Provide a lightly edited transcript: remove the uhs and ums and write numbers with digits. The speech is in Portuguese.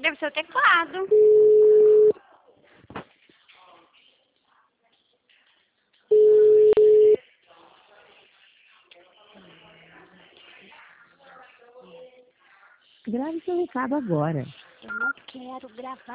Deve ser o teclado. Grave seu recado agora. Eu não quero gravar.